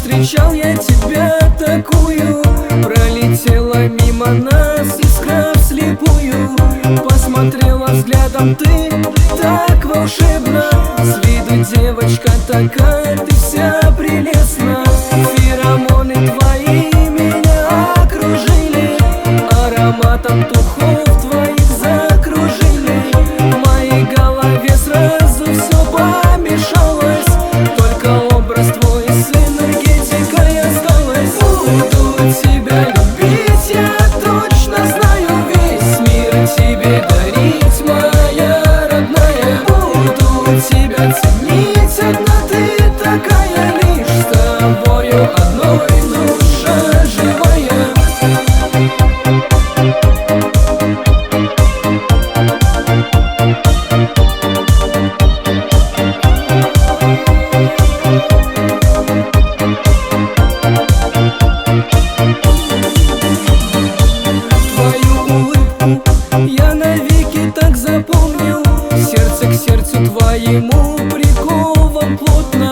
встречал я тебя такую, пролетела мимо нас искра вслепую. Посмотрела взглядом ты так волшебно, с виду девочка такая, ты вся прелестна. Феромоны твои меня окружили, ароматом духов твоих закружили. В моей голове сразу все помешалось, только образ твой с энергетикой осталась. Буду тебя любить, я точно знаю, весь мир тебе дарить, моя родная. Буду тебя ценить, одна ты такая, лишь с тобою одной душа живая. Я навеки так запомнил, сердце к сердцу твоему прикован плотно.